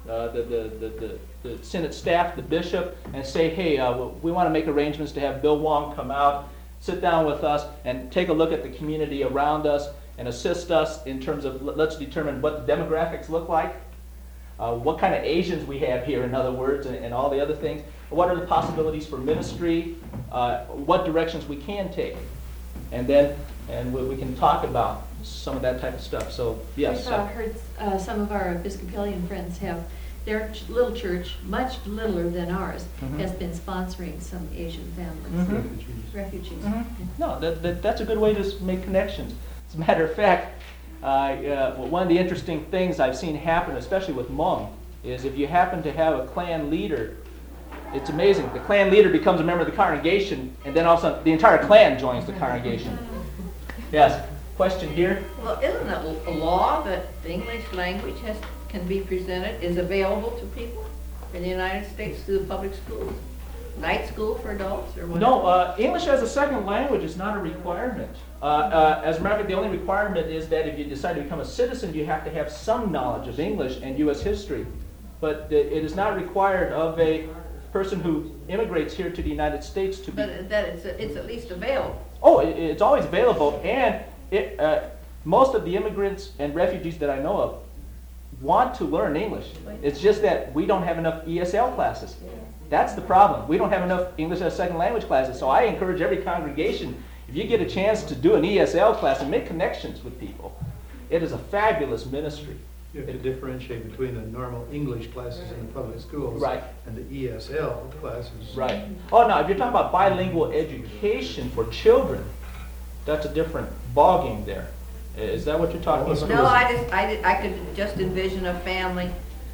the Synod staff, the bishop, and say, hey, we want to make arrangements to have Bill Wong come out, sit down with us, and take a look at the community around us and assist us in terms of, let's determine what the demographics look like, what kind of Asians we have here, in other words, and all the other things. What are the possibilities for ministry? What directions we can take? And then we can talk about some of that type of stuff. So, yes. We've heard some of our Episcopalian friends have their little church, much littler than ours, has been sponsoring some Asian families, refugees. No, that's a good way to make connections. As a matter of fact, one of the interesting things I've seen happen, especially with Hmong, is if you happen to have a clan leader, it's amazing. The clan leader becomes a member of the congregation, and then all of a sudden the entire clan joins the congregation. Yes, question here? Well, isn't it a law that the English language can be presented, is available to people in the United States through the public schools? Night school for adults or whatever? No, English as a second language is not a requirement. As a matter of fact, the only requirement is that if you decide to become a citizen, you have to have some knowledge of English and U.S. history. But it is not required of a person who immigrates here to the United States to be... But that it's at least available. Oh, it's always available, and most of the immigrants and refugees that I know of want to learn English. It's just that we don't have enough ESL classes. That's the problem. We don't have enough English as a second language classes. So I encourage every congregation, if you get a chance to do an ESL class and make connections with people, it is a fabulous ministry. You have to differentiate between the normal English classes in the public schools and the ESL classes. Right. Oh, no, if you're talking about bilingual education for children, that's a different ballgame there. Is that what you're talking about? No, I could just envision a family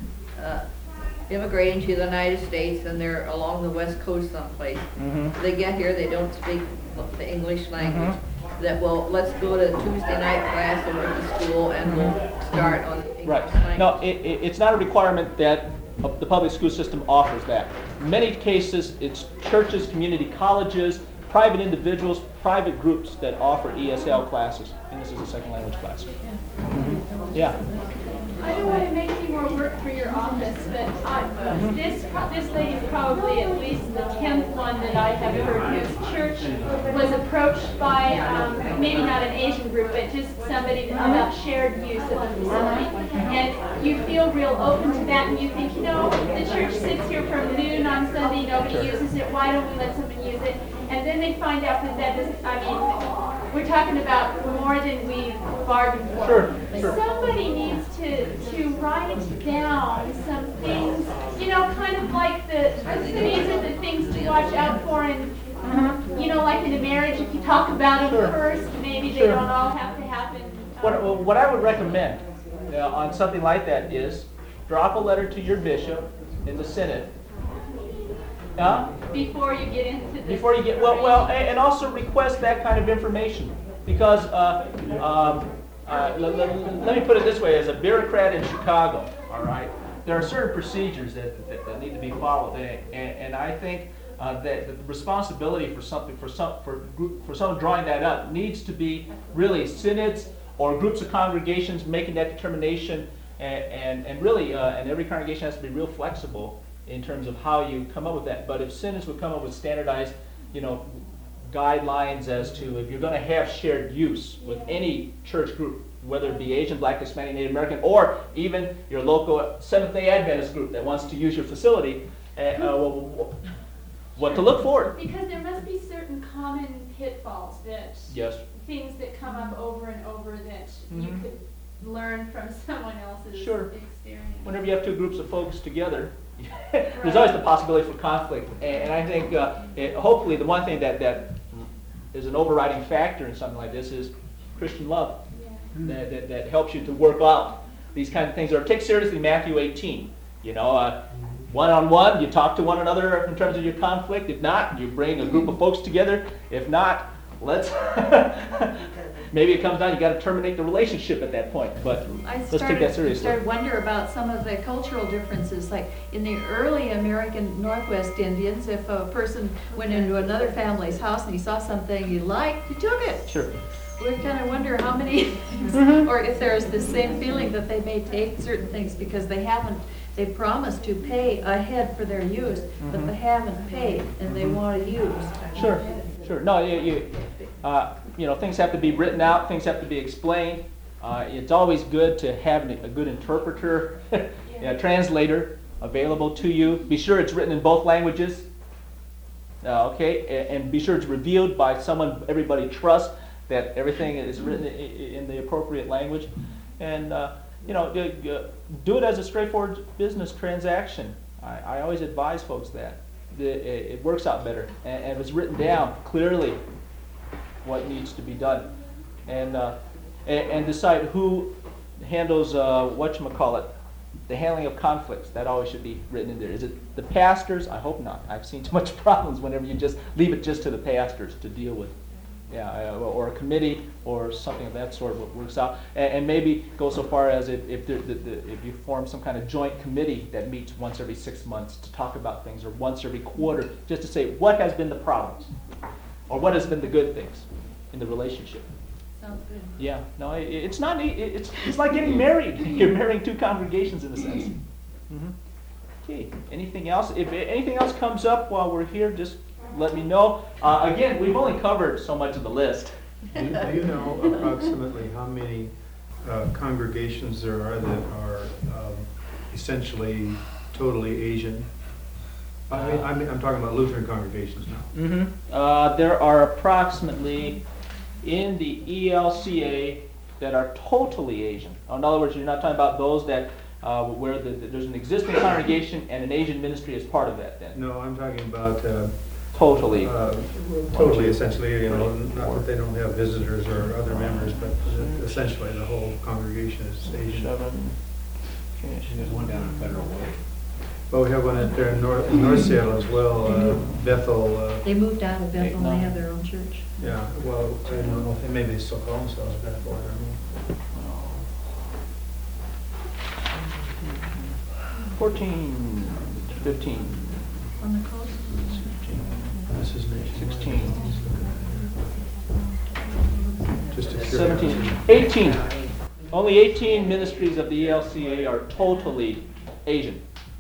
immigrating to the United States, and they're along the West Coast someplace. They get here, they don't speak the English language. That, well, let's go to Tuesday night class over at the school and we'll start on the English language. No, it's not a requirement that the public school system offers that. In many cases, it's churches, community colleges, private individuals, private groups that offer ESL classes. And this is a second language class. Yeah. I don't want to make any more work for your office, but this lady is probably at least the 10th one that I have heard whose church was approached by, maybe not an Asian group, but just somebody about shared use of the facility. And you feel real open to that, and you think, you know, the church sits here from noon on Sunday, nobody uses it, why don't we let someone use it? And then they find out that doesn't, I mean, we're talking about more than we bargained for. Somebody needs to write down some things, you know, kind of like these are the things to watch out for, and you know, like in a marriage, if you talk about them first, maybe they don't all have to happen. What I would recommend on something like that is drop a letter to your bishop in the Synod. Before you get into this. Before you get, well, and also request that kind of information. Because, let me put it this way, as a bureaucrat in Chicago, all right, there are certain procedures that need to be followed. And I think that the responsibility for someone drawing that up needs to be really synods or groups of congregations making that determination, and really, and every congregation has to be real flexible in terms of how you come up with that. But if synods would come up with standardized, you know, guidelines as to if you're going to have shared use with any church group, whether it be Asian, Black, Hispanic, Native American, or even your local Seventh-day Adventist group that wants to use your facility, what to look for. Because there must be certain common pitfalls that things that come up over and over that you could learn from someone else's experience. Whenever you have two groups of folks together, there's always the possibility for conflict. And I think hopefully the one thing that is an overriding factor in something like this is Christian love. That helps you to work out these kind of things. Or take seriously Matthew 18. You know, one-on-one, you talk to one another in terms of your conflict. If not, you bring a group of folks together. If not, let's maybe it comes down, you gotta terminate the relationship at that point, but let's take that seriously. started wonder about some of the cultural differences, like in the early American Northwest Indians, if a person went into another family's house and he saw something he liked, he took it. Sure. We kind of wonder how many, or if there's the same feeling that they may take certain things because they promised to pay ahead for their use, but they haven't paid and they want to use. Sure, sure. No, things have to be written out, things have to be explained. It's always good to have a good interpreter, a translator available to you. Be sure it's written in both languages, okay? And be sure it's reviewed by someone everybody trusts, that everything is written in the appropriate language. And, do it as a straightforward business transaction. I always advise folks that. It works out better. And if it's written down clearly what needs to be done. And decide who handles, the handling of conflicts. That always should be written in there. Is it the pastors? I hope not. I've seen too much problems whenever you just leave it just to the pastors to deal with. Yeah, or a committee or something of that sort works out, and maybe go so far as if you form some kind of joint committee that meets once every 6 months to talk about things, or once every quarter, just to say what has been the problems, or what has been the good things in the relationship. Sounds good. Yeah, no, it's not. It's like getting married. You're marrying two congregations in a sense. Mm-hmm. Okay. Anything else? If anything else comes up while we're here, just let me know. Again, we've only covered so much of the list. Do you know approximately how many congregations there are that are essentially totally Asian? I'm talking about Lutheran congregations now. Mm-hmm. There are approximately in the ELCA that are totally Asian. In other words, you're not talking about those that where there's an existing congregation and an Asian ministry as part of that. Then. No, I'm talking about totally, essentially. Not that they don't have visitors or other members, but essentially the whole congregation is Asian. There's one down in Federal Way. Well, we have one at there in North Seattle as well. Bethel. They moved out of Bethel and they have their own church. Yeah. Well, I don't know if maybe they still call themselves Bethel. I don't know. 14, 15. On the coast? 16. Just a 17. 18. Only 18 ministries of the ELCA are totally Asian.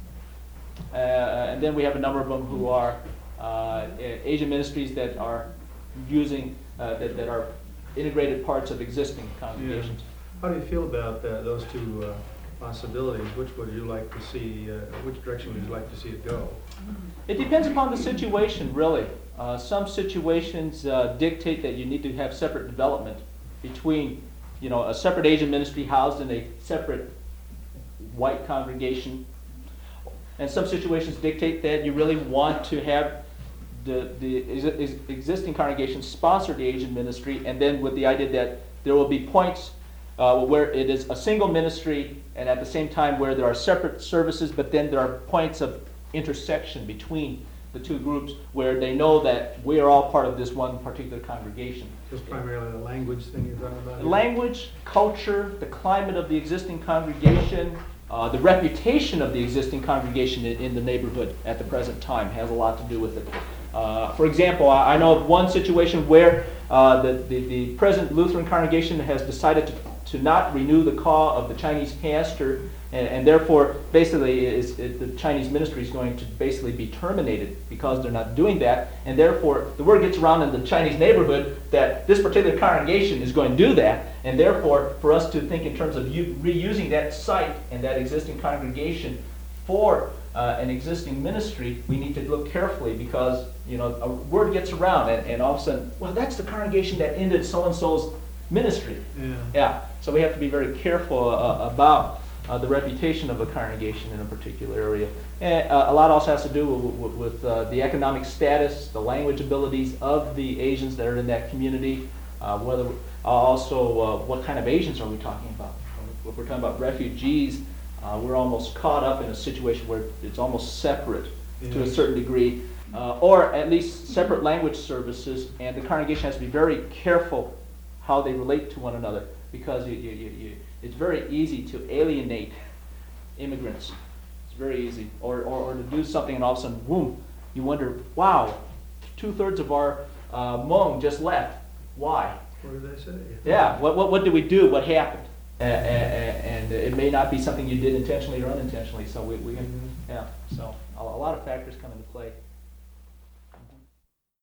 And then we have a number of them who are Asian ministries that are using, that are integrated parts of existing congregations. Yeah. How do you feel about those two possibilities? Which would you like to see, which direction would you like to see it go? It depends upon the situation, really. Some situations dictate that you need to have separate development between, a separate Asian ministry housed in a separate white congregation. And some situations dictate that you really want to have the existing congregation sponsor the Asian ministry, and then with the idea that there will be points where it is a single ministry, and at the same time where there are separate services, but then there are points of intersection between the two groups where they know that we are all part of this one particular congregation. Just primarily the language thing you're talking about? Language, culture, the climate of the existing congregation, the reputation of the existing congregation in the neighborhood at the present time has a lot to do with it. For example, I know of one situation where the present Lutheran congregation has decided to not renew the call of the Chinese pastor, and therefore, basically, the Chinese ministry is going to basically be terminated because they're not doing that, and therefore, the word gets around in the Chinese neighborhood that this particular congregation is going to do that, and therefore, for us to think in terms of reusing that site and that existing congregation for an existing ministry, we need to look carefully because, a word gets around, and all of a sudden, well, that's the congregation that ended so-and-so's ministry. Yeah. So we have to be very careful about the reputation of a congregation in a particular area. And a lot also has to do with the economic status, the language abilities of the Asians that are in that community, what kind of Asians are we talking about? If we're talking about refugees, we're almost caught up in a situation where it's almost separate to a certain degree, or at least separate language services, and the congregation has to be very careful how they relate to one another, because it's very easy to alienate immigrants. It's very easy, or to do something and all of a sudden, boom, you wonder, wow, 2/3 of our Hmong just left. Why? What did I say? Yeah, what did we do? What happened? And it may not be something you did intentionally or unintentionally, so we yeah, so a lot of factors come into play.